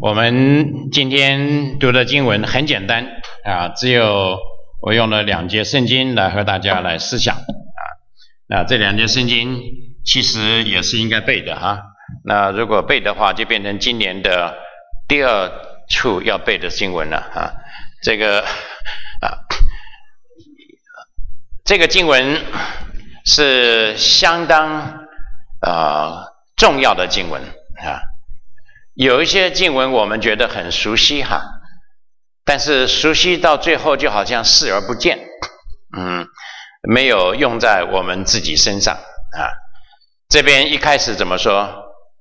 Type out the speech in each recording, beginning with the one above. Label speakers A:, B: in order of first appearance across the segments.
A: 我们今天读的经文很简单啊，只有我用了2节圣经来和大家来思想啊。那这2节圣经其实也是应该背的哈。那如果背的话，就变成今年的第2处要背的经文了啊。这个经文是相当重要的经文啊。有一些经文我们觉得很熟悉哈，但是熟悉到最后就好像视而不见，没有用在我们自己身上啊。这边一开始怎么说？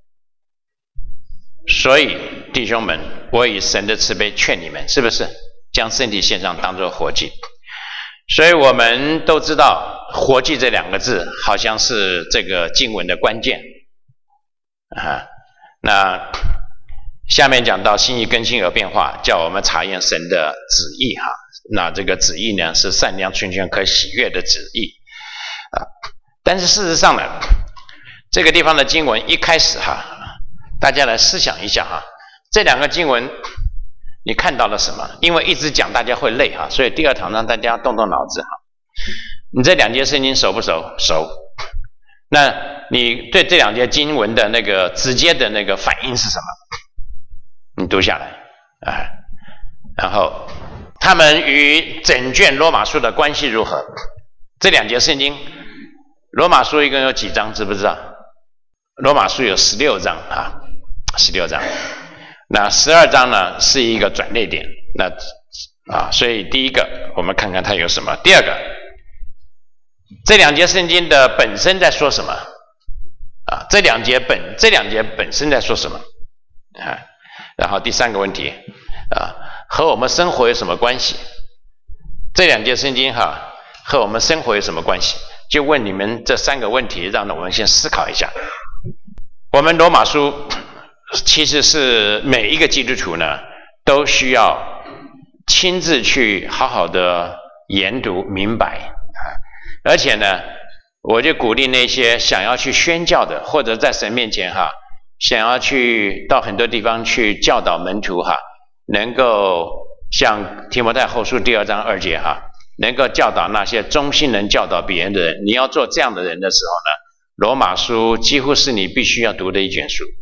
A: 所以弟兄们，我以神的慈悲劝你们，是不是将身体献上当作活祭？所以我们都知道活祭这2个字好像是这个经文的关键啊。那下面讲到心意更新而变化，叫我们查验神的旨意哈。那这个旨意呢，是善良、纯全、可喜悦的旨意啊。但是事实上呢，这个地方的经文一开始哈，大家来思想一下哈，这2个经文你看到了什么？因为一直讲大家会累哈，所以第2堂让大家动动脑子哈。你这2节圣经熟不熟？熟。那你对这2节经文的那个直接的那个反应是什么？你读下来啊，然后他们与整卷罗马书的关系如何？这2节圣经，罗马书一共有几章？知不知道？罗马书有16章啊，16章。那12章呢是一个转捩点。所以第一个我们看看它有什么。第二个，这2节圣经的本身在说什么啊？这两节本身在说什么啊？然后第3个问题和我们生活有什么关系？这2节圣经和我们生活有什么关系？就问你们这3个问题，让我们先思考一下。我们罗马书其实是每一个基督徒呢都需要亲自去好好的研读明白而且呢，我就鼓励那些想要去宣教的，或者在神面前想要去到很多地方去教导门徒能够像提摩太后书第2章2节能够教导那些忠心能教导别人的人。你要做这样的人的时候呢，罗马书几乎是你必须要读的一卷书。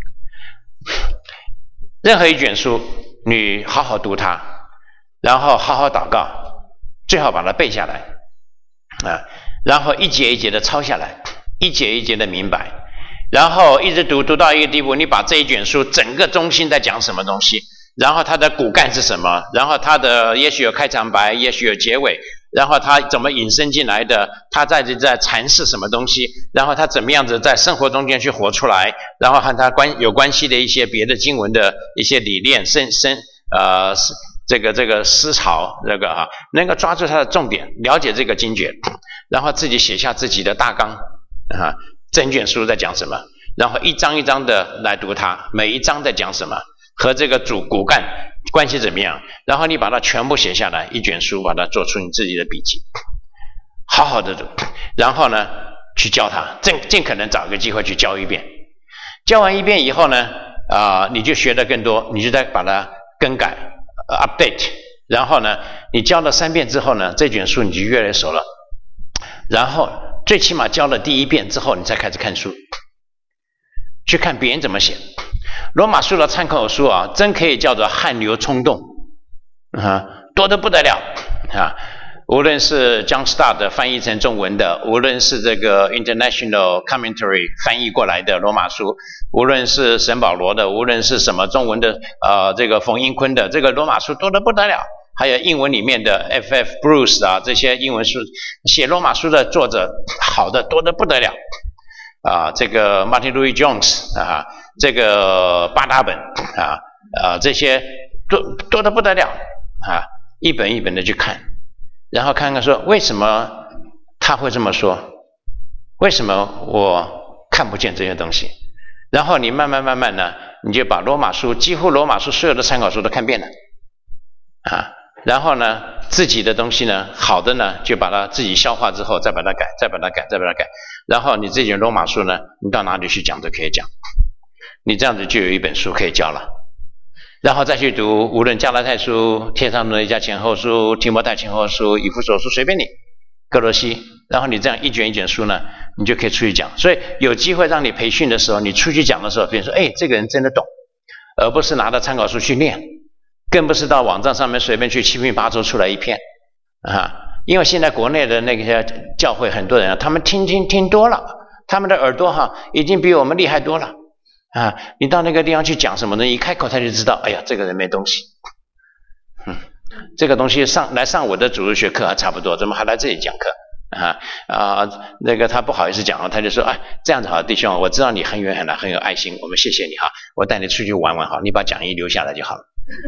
A: 任何一卷书你好好读它，然后好好祷告，最好把它背下来然后一节一节的抄下来，一节一节的明白，然后一直读到一个地步，你把这一卷书整个中心在讲什么东西，然后它的骨干是什么，然后它的也许有开场白，也许有结尾，然后它怎么引申进来的，它在阐释什么东西，然后它怎么样子在生活中间去活出来，然后和它有关系的一些别的经文的一些理念这个思潮能够抓住它的重点，了解这个经卷，然后自己写下自己的大纲整卷书在讲什么，然后一章一章的来读它，每一章在讲什么，和这个骨干关系怎么样，然后你把它全部写下来，一卷书把它做出你自己的笔记，好好的读，然后呢去教它，尽可能找个机会去教一遍。教完一遍以后呢你就学得更多，你就再把它更改update， 然后呢你教了3遍之后呢，这卷书你就越来越熟了，然后最起码教了第1遍之后，你才开始看书，去看别人怎么写。罗马书的参考书真可以叫做汗流冲动多得不得了无论是 John Stott 翻译成中文的，无论是这个 International Commentary 翻译过来的罗马书，无论是沈保罗的，无论是什么中文的这个冯英坤的，这个罗马书多得不得了。还有英文里面的 F.F. Bruce 这些英文书写罗马书的作者好的多得不得了这个 Martin Louis Jones 这个巴达本这些多得不得了一本一本的去看，然后看看说为什么他会这么说，为什么我看不见这些东西，然后你慢慢呢，你就把罗马书几乎罗马书所有的参考书都看遍了然后呢自己的东西呢好的呢就把它自己消化之后再把它改，然后你这卷罗马书呢你到哪里去讲都可以讲，你这样子就有一本书可以教了然后再去读无论加拉太书、帖撒罗尼迦前后书、提摩太前后书、以弗所书，随便你，哥罗西，然后你这样一卷一卷书呢，你就可以出去讲。所以有机会让你培训的时候，你出去讲的时候，别人说这个人真的懂，而不是拿着参考书去念，更不是到网站上面随便去七拼八凑出来一篇因为现在国内的那些教会很多人他们听多了，他们的耳朵已经比我们厉害多了你到那个地方去讲什么呢？一开口他就知道，哎呀，这个人没东西。这个东西上我的主日学课还差不多，怎么还来这里讲课那个他不好意思讲他就说这样子好，弟兄，我知道你很远很来，很有爱心，我们谢谢你我带你出去玩玩好，你把讲义留下来就好了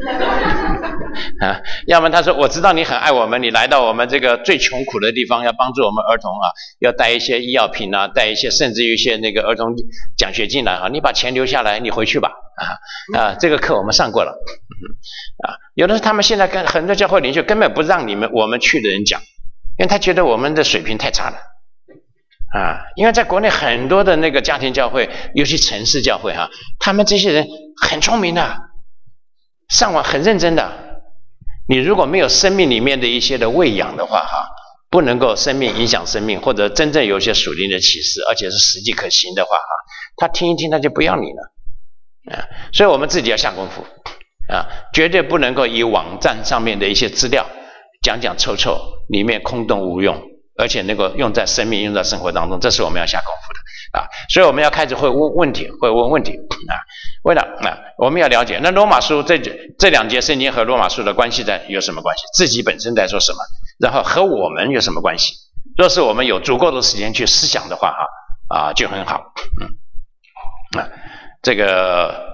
A: 要么他说我知道你很爱我们，你来到我们这个最穷苦的地方，要帮助我们儿童要带一些医药品带一些甚至于一些那个儿童奖学金来你把钱留下来，你回去吧这个课我们上过了有的是他们现在跟很多教会领袖根本不让我们去的人讲，因为他觉得我们的水平太差了因为在国内很多的那个家庭教会，尤其城市教会他们这些人很聪明的，上网很认真的，你如果没有生命里面的一些的喂养的话不能够生命影响生命，或者真正有一些属灵的启示，而且是实际可行的话他听一听他就不要你了所以我们自己要下功夫绝对不能够以网站上面的一些资料讲臭里面空洞无用，而且能够用在生命用在生活当中，这是我们要下功夫的所以我们要开始会问问题为了我们要了解那罗马书这两节圣经和罗马书的关系有什么关系，自己本身在说什么，然后和我们有什么关系，若是我们有足够的时间去思想的话就很好这个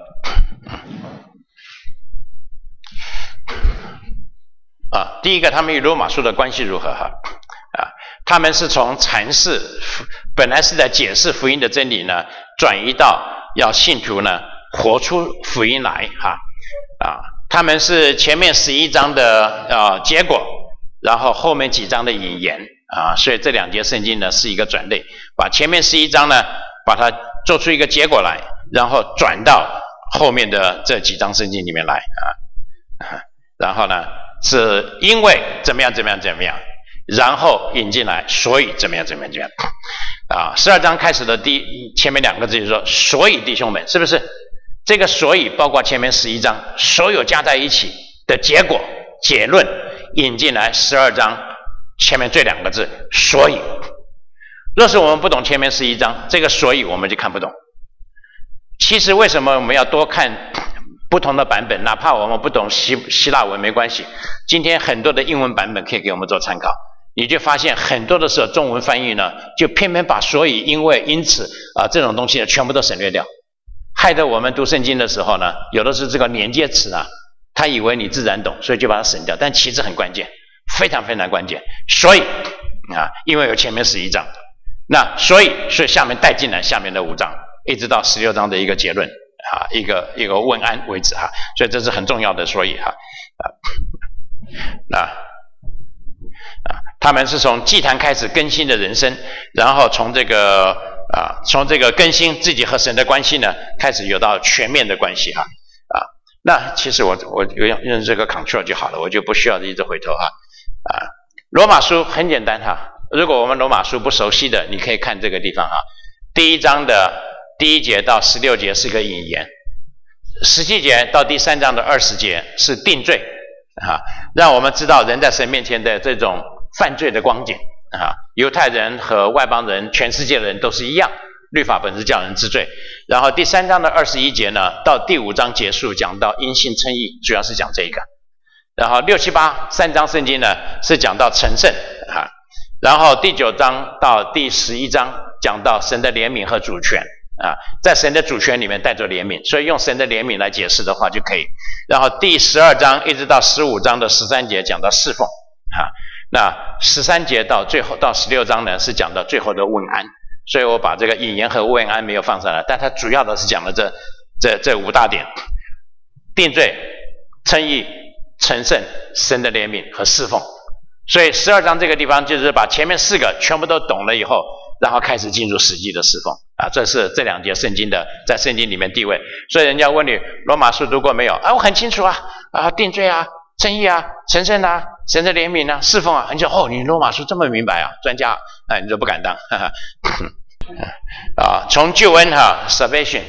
A: 第一个，他们与罗马书的关系如何他们是从阐释本来是在解释福音的真理呢，转移到要信徒呢活出福音来他们是前面11章的结果，然后后面几章的引言所以这两节圣经呢是一个转类，把前面11章呢把它做出一个结果来，然后转到后面的这几章圣经里面来然后呢是因为怎么样然后引进来，所以怎么样12章开始的前面2个字就是说所以弟兄们，是不是这个所以包括前面11章所有加在一起的结果结论引进来12章前面这2个字所以，若是我们不懂前面11章这个所以我们就看不懂。其实为什么我们要多看不同的版本，哪怕我们不懂希腊文没关系，今天很多的英文版本可以给我们做参考，你就发现很多的时候中文翻译呢就偏偏把所以因为因此这种东西呢全部都省略掉，害得我们读圣经的时候呢有的是这个连接词他以为你自然懂，所以就把它省掉，但其实很关键，非常非常关键。所以因为有前面11章，那所以下面带进来下面的5章一直到16章的一个结论一个问安为止所以这是很重要的。所以他们是从祭坛开始更新的人生，然后从这个更新自己和神的关系呢开始有到全面的关系那其实我用这个 control 就好了，我就不需要一直回头罗马书很简单如果我们罗马书不熟悉的，你可以看这个地方第1章的第1节到16节是个引言，17节到第3章的20节是定罪让我们知道人在神面前的这种犯罪的光景犹太人和外邦人全世界的人都是一样，律法本是叫人知罪。然后第3章的21节呢到第5章结束讲到因信称义，主要是讲这个。然后6、7、8 3章圣经呢是讲到成圣然后第9章到第11章讲到神的怜悯和主权在神的主权里面带着怜悯，所以用神的怜悯来解释的话就可以。然后第12章一直到15章的13节讲到侍奉那13节到最后到16章呢是讲到最后的问安，所以我把这个引言和问安没有放上来，但它主要的是讲了这5大点：定罪、称义、成圣、神的怜悯和侍奉。所以12章这个地方就是把前面4个全部都懂了以后， 然后开始进入实际的侍奉啊，这是这2节圣经的在圣经里面地位。所以人家问你罗马书读过没有啊？我很清楚啊，定罪啊，称义啊，成圣啊，神的怜悯啊，侍奉啊。你说你罗马书这么明白啊，专家你就不敢当从救恩salvation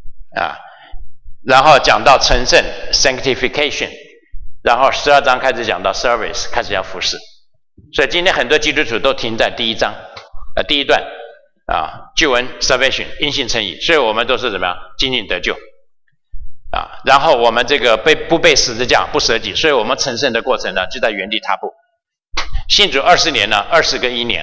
A: 然后讲到成圣 sanctification， 然后12章开始讲到 service， 开始要服侍。所以今天很多基督徒都停在第一章第一段救恩 salvation 因信称义，所以我们都是怎么样仅仅得救然后我们这个不被十字架不舍己，所以我们成圣的过程呢就在原地踏步。信主20年呢20跟1年，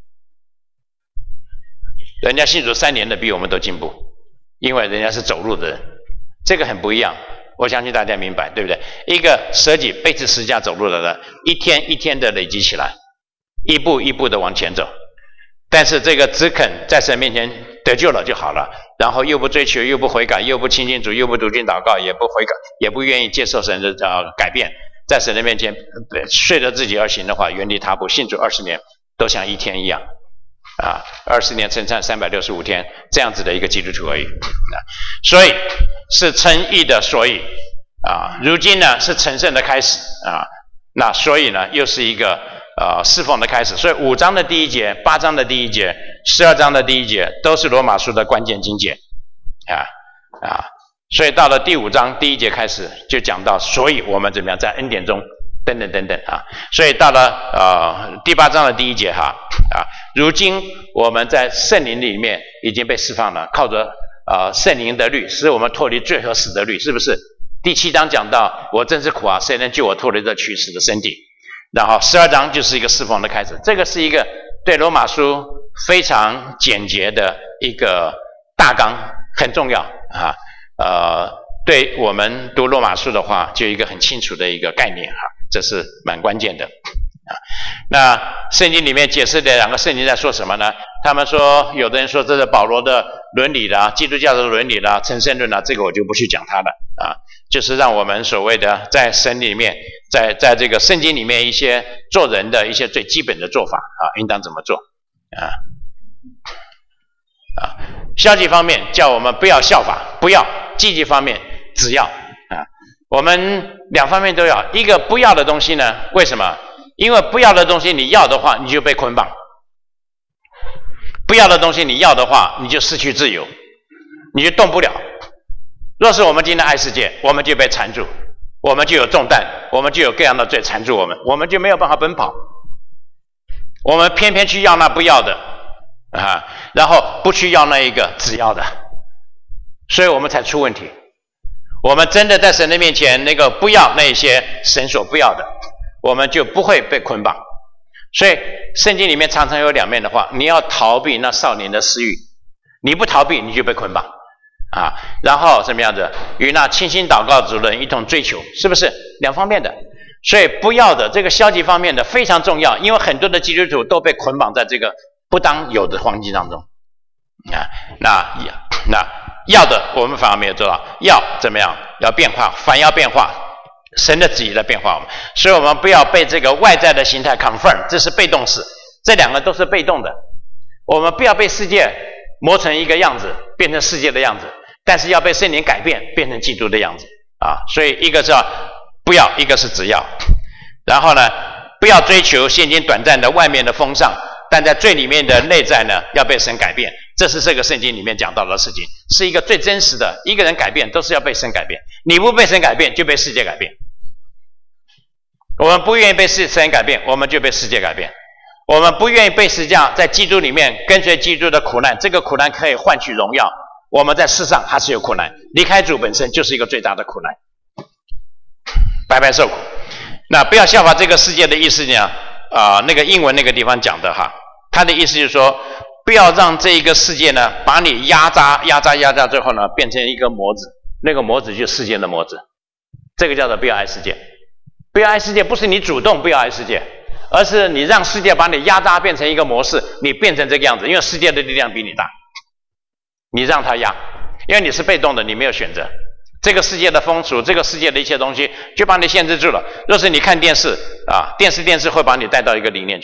A: 人家信主3年的比我们都进步，因为人家是走路的人，这个很不一样，我相信大家明白对不对？一个舍己背着十字架走路的人，一天一天的累积起来，一步一步的往前走。但是这个只肯在神面前得救了就好了，然后又不追求，又不悔改，又不亲近主，又不读经祷告，也不悔改，也不愿意接受神的改变，在神的面前随着自己而行的话，原地踏步，信主20年都像一天一样20年称赞365天，这样子的一个基督徒而已所以是称义的所以如今呢是成圣的开始那所以呢又是一个侍奉的开始。所以5章的第1节、8章的第1节、12章的第1节都是罗马书的关键经节所以到了第5章第1节开始就讲到，所以我们怎么样在恩典中等等等等所以到了第8章的第1节如今我们在圣灵里面已经被释放了，靠着圣灵的律使我们脱离罪和死的律，是不是？第7章讲到我真是苦谁能救我脱离这取死的身体，然后12章就是一个侍奉的开始。这个是一个对罗马书非常简洁的一个大纲，很重要对我们读罗马书的话就有一个很清楚的一个概念这是蛮关键的那圣经里面解释的2个圣经在说什么呢？他们说，有的人说这是保罗的伦理啦，基督教的伦理啦，成圣论啦，这个我就不去讲它了就是让我们所谓的在神里面，在这个圣经里面一些做人的一些最基本的做法应当怎么做消极方面叫我们不要效法，不要；积极方面只要我们2方面都要。一个不要的东西呢，为什么？因为不要的东西你要的话，你就被捆绑；不要的东西你要的话，你就失去自由，你就动不了。若是我们今天爱世界，我们就被缠住，我们就有重担，我们就有各样的罪缠住我们，我们就没有办法奔跑。我们偏偏去要那不要的然后不去要那一个只要的，所以我们才出问题。我们真的在神的面前那个不要那些神所不要的，我们就不会被捆绑。所以圣经里面常常有2面的话，你要逃避那少年的私欲，你不逃避你就被捆绑然后什么样子？与那清心祷告主人一同追求，是不是2方面的？所以不要的这个消极方面的非常重要，因为很多的基督徒都被捆绑在这个不当有的环境当中那要的我们反而没有做到，要怎么样？要变化，反要变化，神的旨意在变化我们，所以我们不要被这个外在的形态 confirm， 这是被动式，这2个都是被动的。我们不要被世界磨成一个样子，变成世界的样子，但是要被圣灵改变，变成基督的样子所以一个是不要，一个是只要。然后呢，不要追求现今短暂的外面的风尚，但在最里面的内在呢，要被神改变。这是这个圣经里面讲到的事情，是一个最真实的。一个人改变都是要被神改变，你不被神改变就被世界改变。我们不愿意被神改变，我们就被世界改变。我们不愿意被十字架在基督里面跟随基督的苦难，这个苦难可以换取荣耀。我们在世上还是有苦难，离开主本身就是一个最大的苦难，白白受苦。那不要效法这个世界的意思呢那个英文那个地方讲的他的意思就是说，不要让这一个世界呢把你压榨，最后呢变成一个模子，那个模子就是世界的模子。这个叫做不要爱世界。不要爱世界不是你主动不要爱世界，而是你让世界把你压榨变成一个模式，你变成这个样子，因为世界的力量比你大，你让它压，因为你是被动的，你没有选择。这个世界的风俗，这个世界的一切东西就把你限制住了。若是你看电视电视会把你带到一个理念去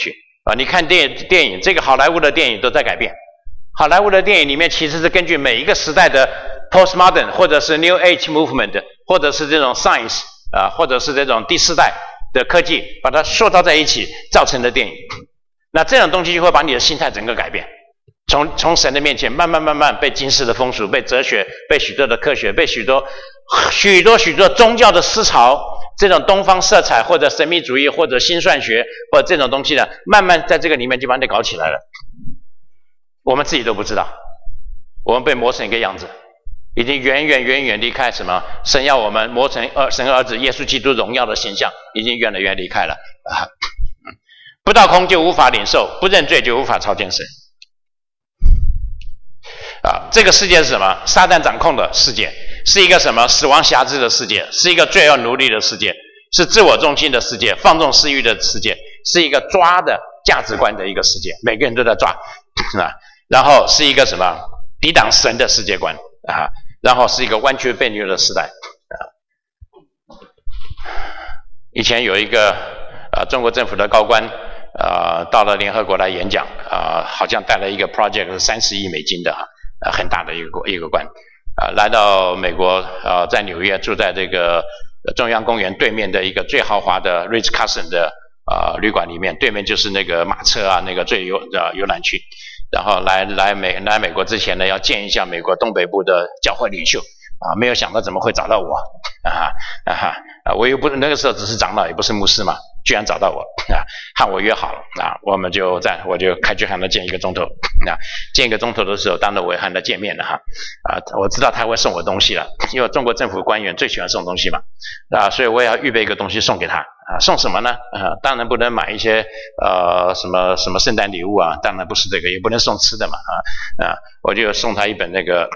A: 你看电影，这个好莱坞的电影都在改变。好莱坞的电影里面其实是根据每一个时代的 postmodern 或者是 New Age movement 或者是这种 science 或者是这种第四代的科技把它塑造在一起造成的电影。那这种东西就会把你的心态整个改变，从神的面前慢慢被今世的风俗、被哲学、被许多的科学、被许多宗教的思潮，这种东方色彩或者神秘主义或者心算学或者这种东西呢，慢慢在这个里面就把你搞起来了。我们自己都不知道，我们被磨成一个样子，已经远远离开什么神要我们磨成神儿子耶稣基督荣耀的形象，已经远离开了不到空就无法领受，不认罪就无法朝见神这个世界是什么？撒旦掌控的世界，是一个什么死亡辖制的世界，是一个罪恶奴隶的世界，是自我中心的世界，放纵私欲的世界，是一个抓的价值观的一个世界，每个人都在抓然后是一个什么抵挡神的世界观然后是一个弯曲悖逆的时代以前有一个中国政府的高官到了联合国来演讲好像带了一个 project 30亿美金的很大的一个官来到美国在纽约住在这个中央公园对面的一个最豪华的 Ritz-Carlton 的旅馆里面，对面就是那个马车那个最游览区。然后来美国之前呢，要见一下美国东北部的教会领袖没有想到怎么会找到我我又不是那个时候只是长老，也不是牧师嘛，居然找到我和我约好了我就开去和他见1个钟头见1个钟头的时候，当然我也和他见面了我知道他会送我东西了，因为中国政府官员最喜欢送东西嘛所以我也要预备一个东西送给他送什么呢当然不能买一些什么圣诞礼物当然不是这个，也不能送吃的嘛我就送他一本那个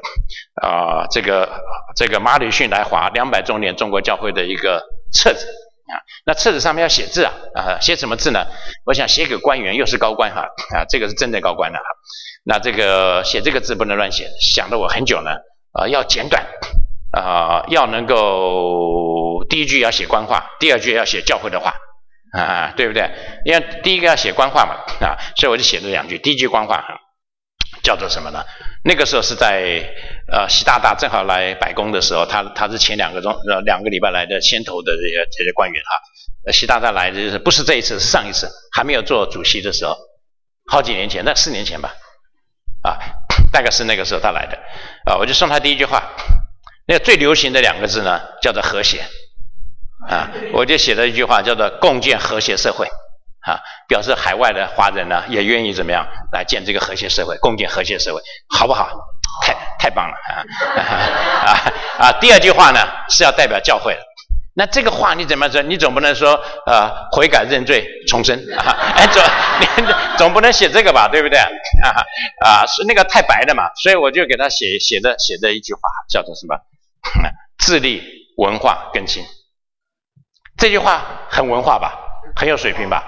A: 这个马里逊来华200周年中国教会的一个册子那册子上面要写字写什么字呢？我想写给官员，又是高官这个是真的高官那这个写这个字不能乱写，想了我很久呢要简短要能够第一句要写官话，第二句要写教会的话对不对？因为第一个要写官话嘛所以我就写了2句。第一句官话叫做什么呢？那个时候是在习大大正好来白宫的时候，他是前2个礼拜来的先头的这些官员习大大来的就是不是这一次，是上一次还没有做主席的时候，好几年前，那4年前吧大概是那个时候他来的我就送他第一句话，那个最流行的2个字呢叫做和谐我就写了一句话叫做共建和谐社会表示海外的华人呢也愿意怎么样来建这个和谐社会，共建和谐社会，好不好？太棒了第二句话呢是要代表教会的。那这个话你怎么说？你总不能说悔改认罪重生总不能写这个吧，对不对是那个太白了嘛，所以我就给他写的一句话叫做什么自立文化更新。这句话很文化吧，很有水平吧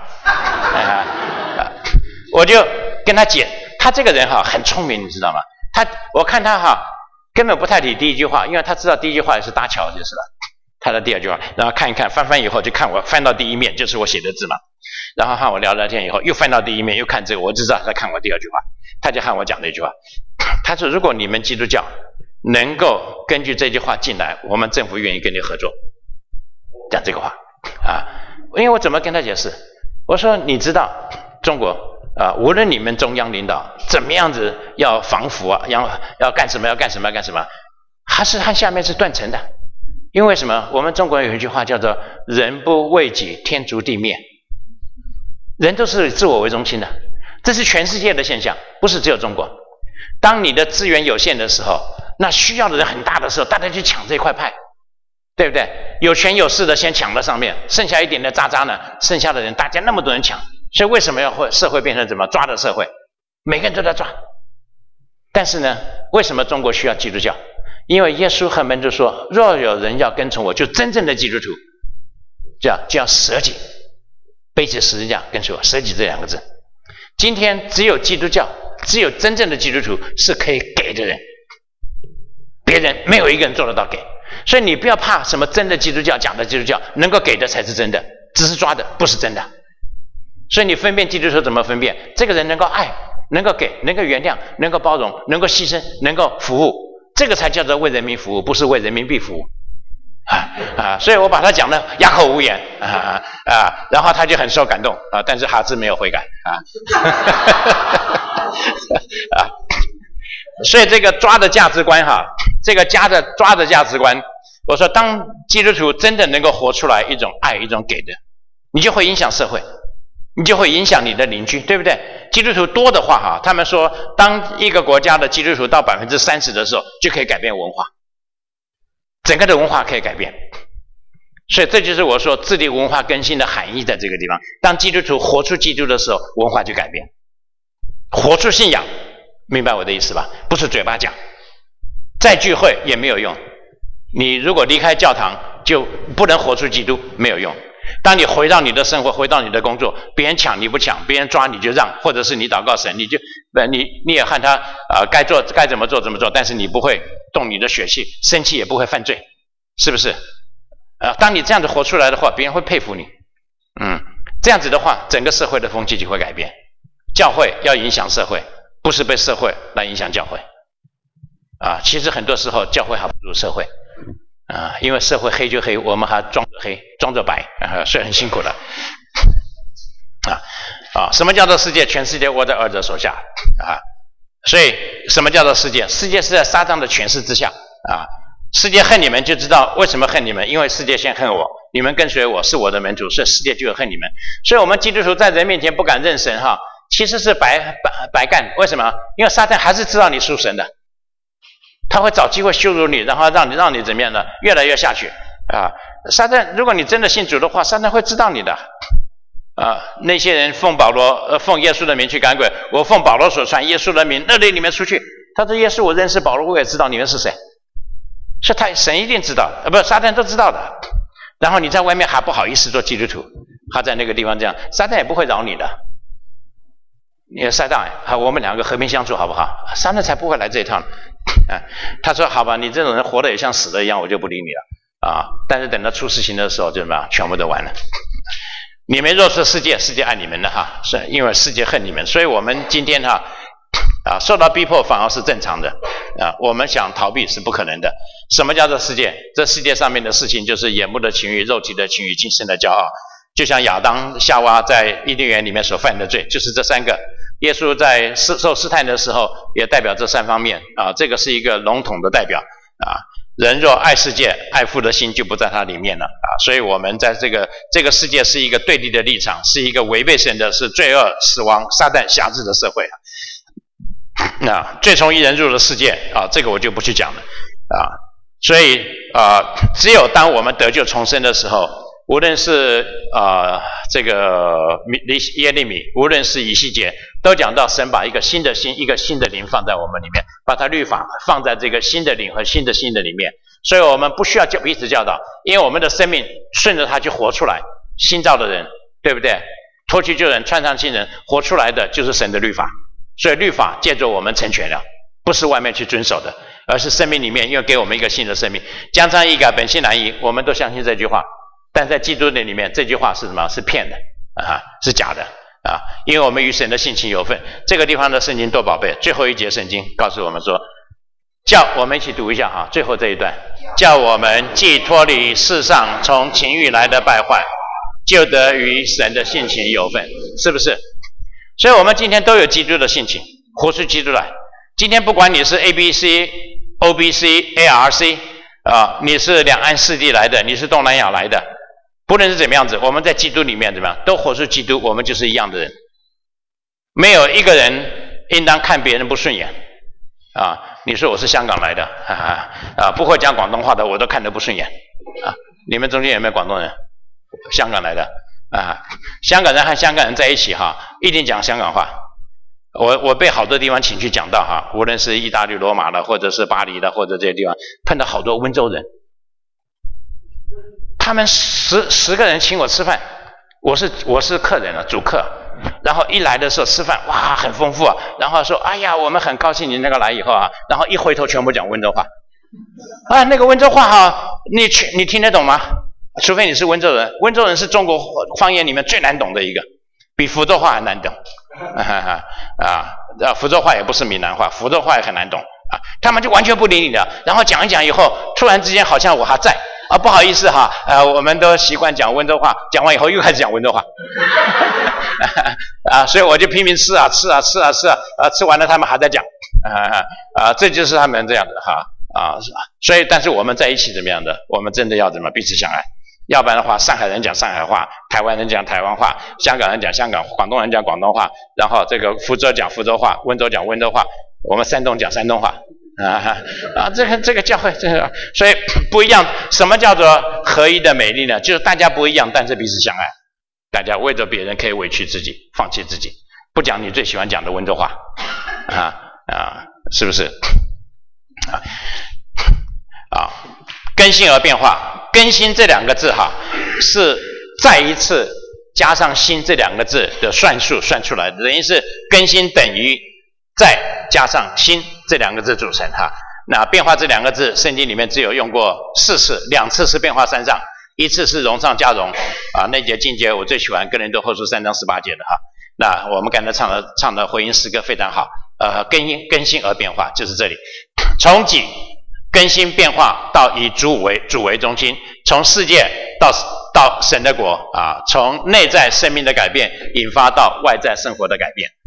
A: 我就跟他解，他这个人很聪明，你知道吗？我看他根本不太理第一句话，因为他知道第一句话也是搭桥就是了。他的第二句话，然后看一看，翻以后就看我翻到第一面，就是我写的字嘛。然后和我聊聊天以后，又翻到第一面，又看这个，我就知道他在看我第二句话。他就和我讲了一句话，他说：“如果你们基督教能够根据这句话进来，我们政府愿意跟你合作。”讲这个话因为我怎么跟他解释？我说你知道中国无论你们中央领导怎么样子要防腐要干什么，还是和下面是断层的。因为什么？我们中国人有一句话叫做人不为己，天诛地灭。人都是自我为中心的，这是全世界的现象，不是只有中国。当你的资源有限的时候，那需要的人很大的时候，大家去抢这块派，对不对？有权有势的先抢到上面，剩下一点的渣渣呢，剩下的人大家那么多人抢，所以为什么社会变成怎么抓的社会？每个人都在抓。但是呢，为什么中国需要基督教？因为耶稣和门徒说，若有人要跟从我，就真正的基督徒就要舍己，背起十字架跟随我，舍己这2个字。今天只有基督教，只有真正的基督徒是可以给的人，别人没有一个人做得到给。所以你不要怕什么真的基督教，讲的基督教能够给的才是真的，只是抓的不是真的所以你分辨基督徒怎么分辨？这个人能够爱，能够给，能够原谅，能够包容，能够牺牲，能够服务，这个才叫做为人民服务，不是为人民币服务。所以我把他讲的哑口无言然后他就很受感动但是哈兹没有悔改所以这个抓的价值观这个抓的价值观，我说当基督徒真的能够活出来一种爱，一种给的，你就会影响社会，你就会影响你的邻居，对不对？基督徒多的话他们说当一个国家的基督徒到 30% 的时候就可以改变文化，整个的文化可以改变。所以这就是我说自立文化更新的含义，在这个地方，当基督徒活出基督的时候，文化就改变，活出信仰，明白我的意思吧？不是嘴巴讲，再聚会也没有用，你如果离开教堂就不能活出基督，没有用。当你回到你的生活，回到你的工作，别人抢你不抢，别人抓你就让，或者是你祷告神，你也和他该怎么做怎么做，但是你不会动你的血气，生气也不会犯罪，是不是？当你这样子活出来的话，别人会佩服你。这样子的话，整个社会的风气就会改变。教会要影响社会，不是被社会来影响教会。其实很多时候教会还不如社会。因为社会黑就黑，我们还装着黑，装着白，所以很辛苦的。什么叫做世界？全世界握在二者手下所以什么叫做世界？世界是在撒旦的权势之下世界恨你们，就知道为什么恨你们，因为世界先恨我，你们跟随我是我的门徒，所以世界就有恨你们。所以我们基督徒在人面前不敢认神其实是白干。为什么？因为撒旦还是知道你属神的，他会找机会羞辱你，然后让你怎么样呢？越来越下去撒旦，如果你真的信主的话，撒旦会知道你的那些人奉耶稣的名去赶鬼，我奉保罗所传耶稣的名，那里面出去，他说耶稣我认识，保罗我也知道你们是谁，是神一定知道不，撒旦都知道的。然后你在外面还不好意思做基督徒，他在那个地方这样，撒旦也不会饶你的。你撒旦我们两个和平相处好不好？撒旦才不会来这一趟。他说好吧，你这种人活得也像死的一样，我就不理你了但是等到出事情的时候就怎么样，全部都完了。你们若是世界，世界爱你们的是因为世界恨你们。所以我们今天受到逼迫反而是正常的我们想逃避是不可能的。什么叫做世界？这世界上面的事情就是眼目的情欲、肉体的情欲、今生的骄傲。就像亚当夏娃在伊甸园里面所犯的罪，就是这三个。耶稣在受试探的时候也代表这三方面这个是一个笼统的代表人若爱世界，爱父的心就不在他里面了所以我们在这个世界是一个对立的立场，是一个违背神的，是罪恶、死亡、撒旦辖制的社会罪从一人入的世界这个我就不去讲了所以只有当我们得救重生的时候，无论是这个耶利米，无论是以西结，都讲到神把一个新的心，一个新的灵放在我们里面，把他律法放在这个新的灵和新的心的里面。所以我们不需要彼此教导，因为我们的生命顺着他去活出来。新造的人，对不对？脱去旧人，穿上新人，活出来的就是神的律法。所以律法借着我们成全了，不是外面去遵守的，而是生命里面又给我们一个新的生命。江山易改，本性难移，我们都相信这句话。但在基督里面，这句话是什么？是骗的是假的因为我们与神的性情有份。这个地方的圣经多宝贝，最后一节圣经告诉我们说，叫我们一起读一下最后这一段，叫我们既脱离世上从情欲来的败坏，就得与神的性情有份，是不是？所以我们今天都有基督的性情，活出基督来。今天不管你是 ABC、OBC、ARC 你是两岸四地来的，你是东南亚来的，不论是怎么样子，我们在基督里面怎么样，都活出基督，我们就是一样的人。没有一个人应当看别人不顺眼你说我是香港来的不会讲广东话的我都看得不顺眼你们中间有没有广东人？香港来的香港人和香港人在一起一定讲香港话。我被好多地方请去讲道无论是意大利罗马的，或者是巴黎的，或者这些地方，碰到好多温州人，他们十个人请我吃饭，我是客人主客，然后一来的时候吃饭哇很丰富然后说哎呀我们很高兴你那个来以后然后一回头全部讲温州话那个温州话你听得懂吗？除非你是温州人，温州人是中国方言里面最难懂的一个比福州话还难懂。福州话也不是闽南话，福州话也很难懂啊。他们就完全不理你的，然后讲一讲以后，突然之间好像我还在啊，不好意思哈，我们都习惯讲温州话，讲完以后又开始讲温州话。所以我就拼命吃啊，吃完了他们还在讲，这就是他们这样的所以但是我们在一起怎么样的？我们真的要怎么彼此相爱？要不然的话，上海人讲上海话，台湾人讲台湾话，香港人讲香港，广东人讲广东话，然后这个福州讲福州话，温州讲温州话，我们山东讲山东话。这个教会，所以不一样。什么叫做合一的美丽呢？就是大家不一样，但是彼此相爱。大家为着别人可以委屈自己，放弃自己，不讲你最喜欢讲的温州话，是不是？更新而变化，更新这两个字是再一次加上新这两个字的算数算出来的，等于是更新等于再加上新这两个字组成那变化这两个字，圣经里面只有用过4次，2次是变化三上，一次是荣上加荣那节经节我最喜欢，哥林多后书3章18节的那我们刚才唱的回应诗歌非常好，更新而变化就是这里，从己更新变化到以主为中心，从世界到神的国从内在生命的改变引发到外在生活的改变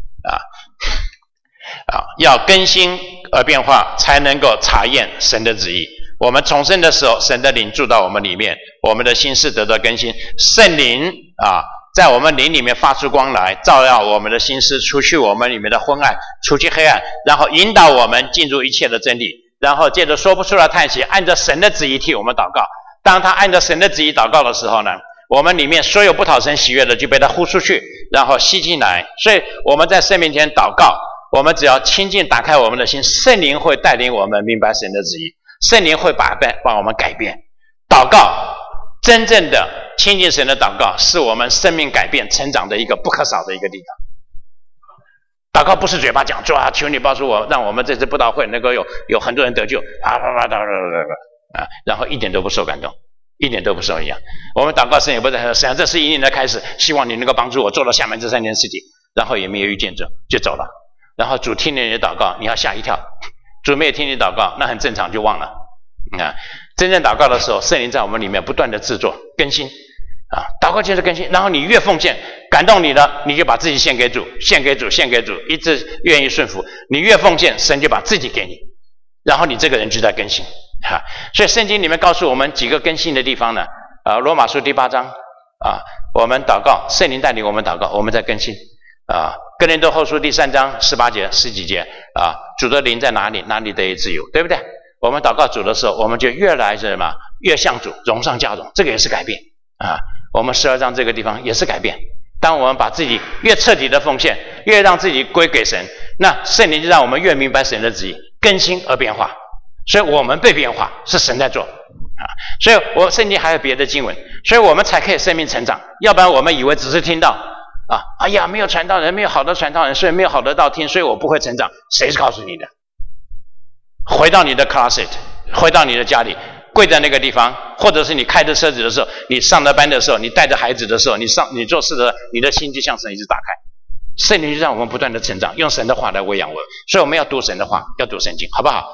A: 要更新而变化才能够查验神的旨意。我们重生的时候，神的灵住到我们里面，我们的心思得到更新，圣灵在我们灵里面发出光来，照耀我们的心思，除去我们里面的昏暗，除去黑暗，然后引导我们进入一切的真理，然后借着说不出的叹息，按照神的旨意替我们祷告。当他按照神的旨意祷告的时候呢，我们里面所有不讨神喜悦的就被他呼出去，然后吸进来。所以我们在圣面前祷告，我们只要亲近打开我们的心，圣灵会带领我们明白神的旨意，圣灵会把我们改变。祷告，真正的亲近神的祷告，是我们生命改变成长的一个不可少的一个地方。祷告不是嘴巴讲，主求你帮助我，让我们这次布道会能够有很多人得救然后一点都不受感动，一点都不受影响。我们祷告神也不在说，神啊，这是一年的开始，希望你能够帮助我做到下面这3件事情，然后也没有遇见就走了。然后主听你的祷告，你要吓一跳；主没有听你祷告，那很正常，就忘了。真正祷告的时候，圣灵在我们里面不断的制作更新祷告就是更新。然后你越奉献，感动你了，你就把自己献给主，一直愿意顺服。你越奉献，神就把自己给你，然后你这个人就在更新所以圣经里面告诉我们几个更新的地方呢？罗马书第8章我们祷告，圣灵带领我们祷告，我们在更新哥林多后书第3章18节10几节主的灵在哪里，哪里得以自由，对不对？我们祷告主的时候，我们就越来越像主，荣上加荣，这个也是改变我们12章这个地方也是改变。当我们把自己越彻底的奉献，越让自己归给神，那圣灵就让我们越明白神的旨意，更新而变化。所以我们被变化，是神在做所以圣经还有别的经文，所以我们才可以生命成长。要不然我们以为只是听到哎呀，没有传道人，没有好的传道人，所以没有好的道听，所以我不会成长。谁是告诉你的？回到你的 closet， 回到你的家里，跪在那个地方，或者是你开着车子的时候，你上着班的时候，你带着孩子的时候，你做事的，你的心就向神一直打开。圣灵就让我们不断的成长，用神的话来喂养我们。所以我们要读神的话，要读圣经，好不好？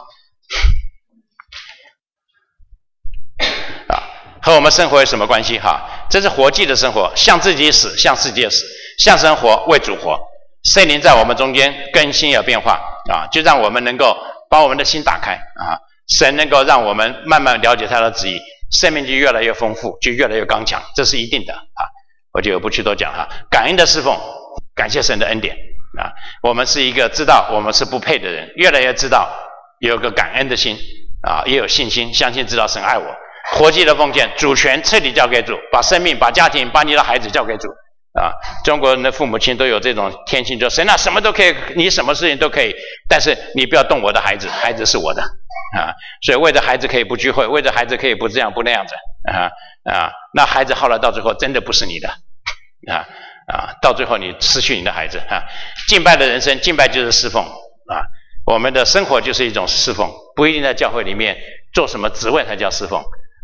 A: 和我们生活有什么关系这是活祭的生活，向自己死，向世界死，向神活，为主活。圣灵在我们中间更新有变化就让我们能够把我们的心打开神能够让我们慢慢了解他的旨意，生命就越来越丰富，就越来越刚强，这是一定的我就不去多讲感恩的侍奉，感谢神的恩典我们是一个知道我们是不配的人，越来越知道有个感恩的心也有信心，相信知道神爱我。活祭的奉献，主权彻底交给主，把生命，把家庭，把你的孩子交给主中国人的父母亲都有这种天性，就神什么都可以，你什么事情都可以，但是你不要动我的孩子，孩子是我的所以为着孩子可以不聚会，为着孩子可以不这样不那样子那孩子后来到最后真的不是你的到最后你失去你的孩子敬拜的人生，敬拜就是侍奉我们的生活就是一种侍奉，不一定在教会里面做什么职位才叫侍奉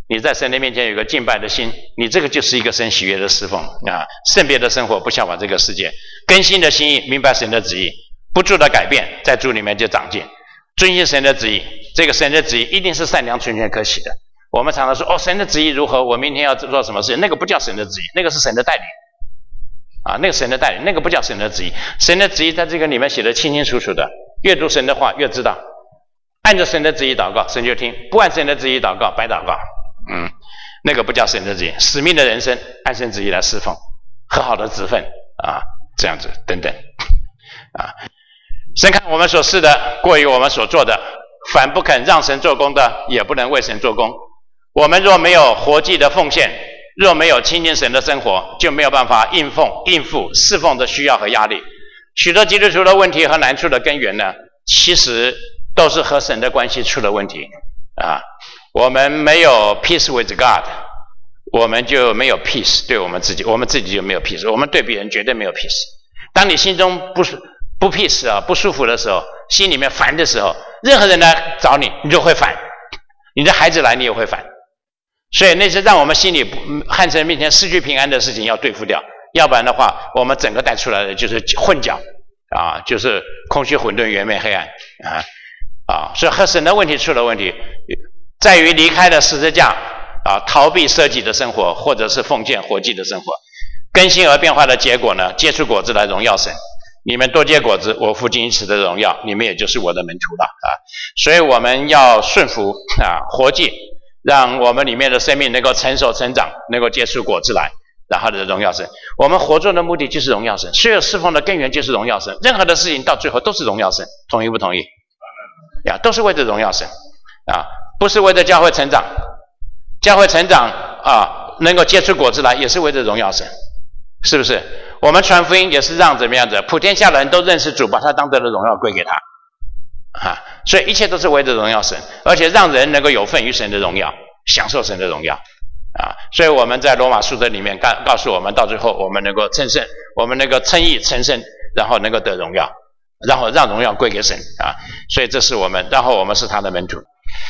A: 你在神的面前有个敬拜的心，你这个就是一个神喜悦的侍奉啊！圣别的生活不效法这个世界，更新的心意，明白神的旨意，不住的改变，在主里面就长进，遵行神的旨意。这个神的旨意一定是善良、纯全、可喜的。我们常常说，神的旨意如何？我明天要做什么事情？那个不叫神的旨意，那个是神的带领啊，那个神的带领，那个不叫神的旨意。神的旨意在这个里面写得清清楚楚的，越读神的话越知道。按着神的旨意祷告，神就听；不按神的旨意祷告，白祷告。那个不叫神的旨意。使命的人生，按神旨意来侍奉，和好的职分啊，这样子等等啊。神看我们所示的过于我们所做的，凡不肯让神做工的，也不能为神做工。我们若没有活祭的奉献，若没有亲近神的生活，就没有办法应付侍奉的需要和压力。许多基督徒的问题和难处的根源呢，其实都是和神的关系出了问题啊。我们没有 peace with God， 我们就没有 peace 对我们自己，我们自己就没有 peace， 我们对别人绝对没有 peace。当你心中不 peace 啊，不舒服的时候，心里面烦的时候，任何人来找你，你就会烦；你的孩子来，你也会烦。所以那些让我们心里汉神面前失去平安的事情要对付掉，要不然的话，我们整个带出来的就是混搅啊，就是空虚混沌，圆面黑暗所以和神的问题出了问题，在于离开了十字架逃避舍己的生活，或者是奉献活祭的生活。更新而变化的结果呢，结出果子来荣耀神。你们多结果子，我父仅以此的荣耀，你们也就是我的门徒了所以我们要顺服活祭，让我们里面的生命能够成熟成长，能够结出果子来，然后的荣耀神。我们活着的目的就是荣耀神，所有侍奉的根源就是荣耀神，任何的事情到最后都是荣耀神，同意不同意？都是为了荣耀神不是为了教会成长。教会成长能够结出果子来，也是为了荣耀神，是不是？我们传福音也是让怎么样子，普天下的人都认识主，把他当得的荣耀归给他所以一切都是为了荣耀神，而且让人能够有份于神的荣耀，享受神的荣耀所以我们在罗马书的里面告诉我们，到最后我们能够称圣，我们能够称义成圣，然后能够得荣耀，然后让荣耀归给神所以这是我们，然后我们是他的门徒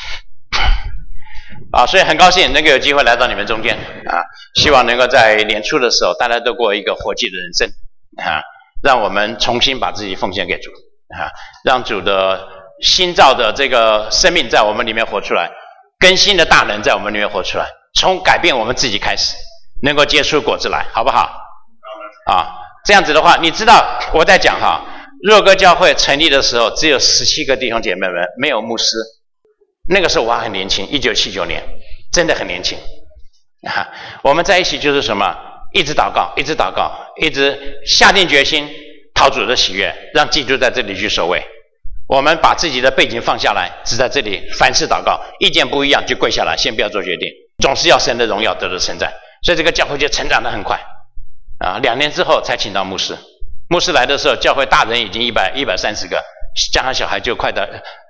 A: 所以很高兴能够有机会来到你们中间希望能够在年初的时候大家都过一个活祭的人生让我们重新把自己奉献给主让主的新造的这个生命在我们里面活出来，更新的大能在我们里面活出来，从改变我们自己开始，能够结出果子来，好不好这样子的话，你知道我在讲若歌教会成立的时候只有17个弟兄姐妹们，没有牧师。那个时候我还很年轻，1979年，真的很年轻我们在一起就是什么，一直祷告，一直祷告，一直下定决心讨主的喜悦，让基督在这里去守卫。我们把自己的背景放下来，只在这里凡事祷告，意见不一样就跪下来，先不要做决定，总是要神的荣耀得到称赞。所以这个教会就成长得很快2年之后才请到牧师。牧师来的时候，教会大人已经130个，加上小孩就快到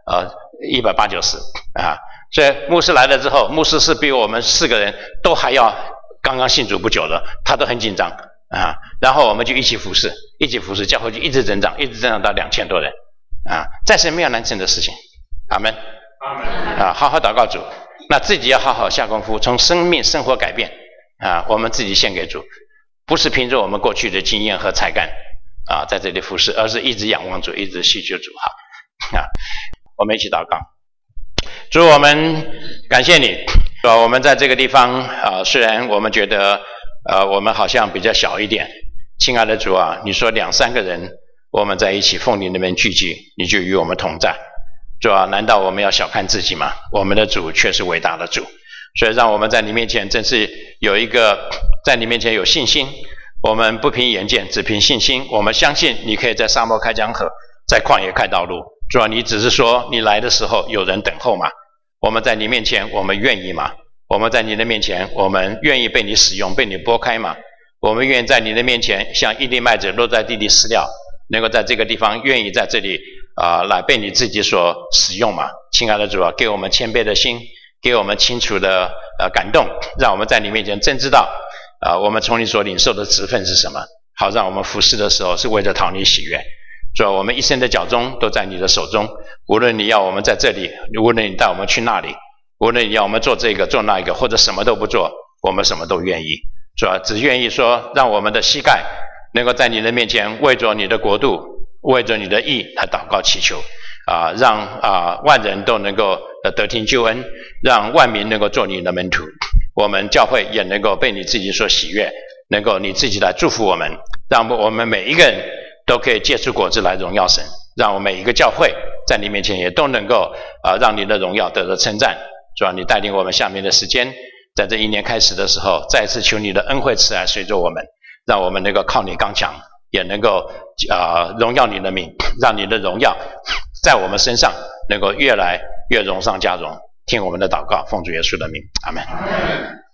A: 180-90所以牧师来了之后，牧师是比我们4个人都还要刚刚信主不久的，他都很紧张然后我们就一起服侍，教会就一直增长，一直增长到2000多人在神没有难成的事情。阿们好好祷告主，那自己要好好下功夫，从生命生活改变我们自己献给主，不是凭着我们过去的经验和才干在这里服侍，而是一直仰望主，一直祈求主我们一起祷告。主，我们感谢你我们在这个地方虽然我们觉得我们好像比较小一点，亲爱的主你说2-3个人我们在一起奉你那边聚集，你就与我们同在。主难道我们要小看自己吗？我们的主却是伟大的主，所以让我们在你面前真是有一个在你面前有信心，我们不凭眼见，只凭信心。我们相信你可以在沙漠开江河，在旷野开道路。主你只是说你来的时候有人等候吗？我们在你面前我们愿意吗？我们在你的面前我们愿意被你使用，被你拨开吗？我们愿意在你的面前像一粒麦子落在地里死掉，能够在这个地方愿意在这里来被你自己所使用吗？亲爱的主给我们谦卑的心，给我们清楚的感动，让我们在你面前真知道我们从你所领受的职分是什么，好让我们服侍的时候是为了讨你喜悦。主我们一生的脚中都在你的手中，无论你要我们在这里，无论你带我们去那里， 无论你要我们做这个做那一个，或者什么都不做，我们什么都愿意，主要只愿意说让我们的膝盖能够在你的面前为着你的国度，为着你的义来祷告祈求让万人都能够得听救恩，让万民能够做你的门徒，我们教会也能够被你自己所喜悦，能够你自己来祝福我们，让我们每一个人都可以结出果子来荣耀神，让我们每一个教会在你面前也都能够让你的荣耀得到称赞。主要你带领我们下面的时间，在这一年开始的时候，再次求你的恩惠慈爱随着我们，让我们能够靠你刚强，也能够荣耀你的名，让你的荣耀在我们身上能够越来越荣上加荣。听我们的祷告，奉主耶稣的名，阿们。